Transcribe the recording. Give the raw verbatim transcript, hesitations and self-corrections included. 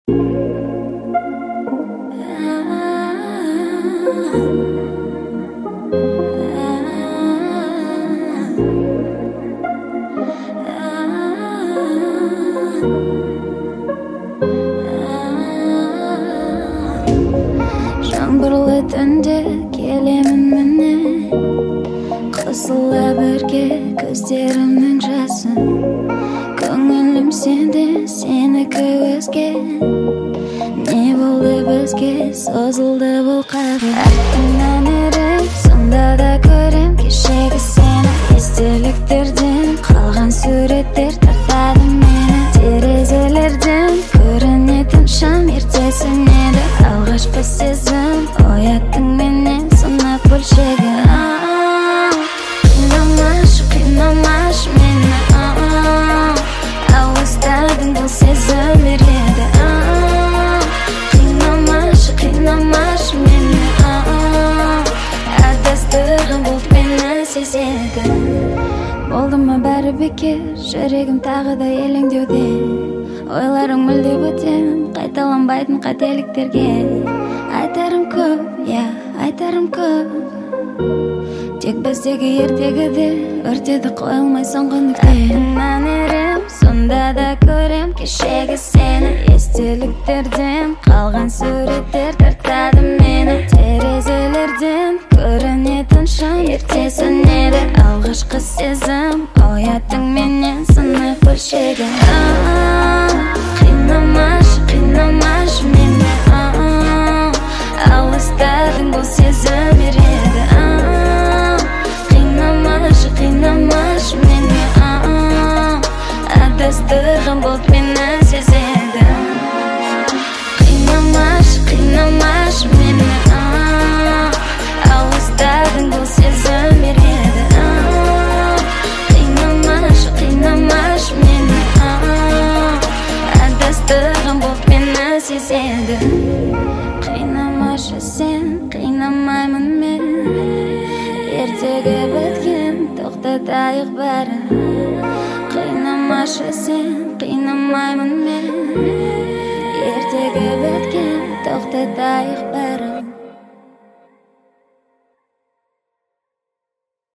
Жаңбырлы түнде келемін міне, қысыла бірге көздерімнің жасын. Көңілім сенде, сенікі өзге. Не болды бізге, созылды бұл қағи. Артыңнан ерем, сонда да көрем кешегі сені. Естеліктерден қалған суреттер тартады мені. Терезелерден көрінетін шам ертесін еді. Алғашқы сезім ояттың менен сынақ бөлшегі. Қинамашы, қинамашы мені, ауыздадың бұл сезім ереді. Қинамашы, қинамашы мені, адастырған бұлт мені сезеді. Болды ма бәрі бекер, жүрегім тағы да елеңдеуде. Ойларың мүлде бөтен, қайталанбайтын қателіктерге. Айтарым көп, я, айтарым көп. Тек біздегі ертегіде өртеді қойылмай соңғы нүкте. Артыңнан ерем, сонда да көрем кешегі сені. Естеліктерден қалған суреттер тартады мені. Терезелерден көрінетін шам ертесін еді. Алғашқы сезім ояттың менен сынық бөлшегі. Қинамашы, қинамашы мені, алыстадың бұл сезім ереді. Қинамашы, қинамашы мені, адастырған бұлт мені сезеді. Қинамашы, қинамашы мені, алыстадың бұл сезім ереді. Қинамашы, қинамашы мені, адастырған бұлт мені сезеді. Қинамашы сен, қинамаймын мен. Ертегі біткен, тоқтатайық бәрін. Қинамашы сен, қинамаймын мен. Ертегі біткен, тоқтатайық бәрін.